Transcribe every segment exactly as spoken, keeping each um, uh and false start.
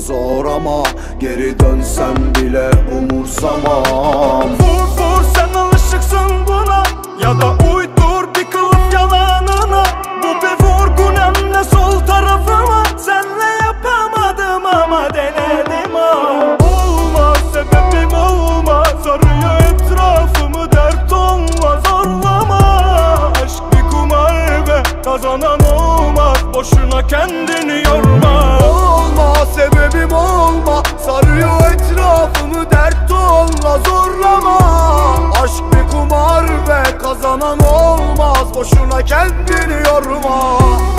zor ama geri dönsem bile umursamam. Vur vur sen alışıksın buna, ya da uydur bir kılıf yalanına. Bu bir vurgun hem de sol tarafıma. Senle yapamadım ama denedim ha. Olmaz sebebim olmaz, sarıyor etrafımı dert olmaz, zorlama. Aşk bir kumar ve kazanan olmaz, boşuna kendini yorma. Olma sebebim olma, sarıyor etrafımı dert olma, zorlama. Aşk bir kumar ve kazanan olmaz, boşuna kendini yorma.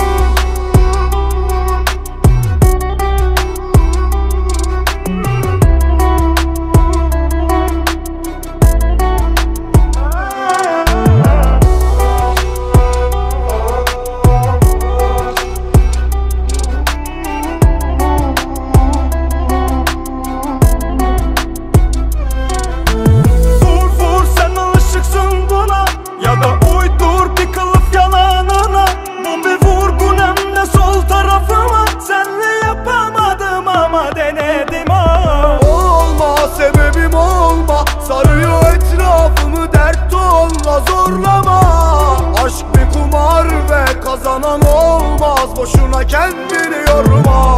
Sarıyor etrafımı dert olma, zorlama. Aşk bir kumar ve kazanan olmaz, boşuna kendini yorma.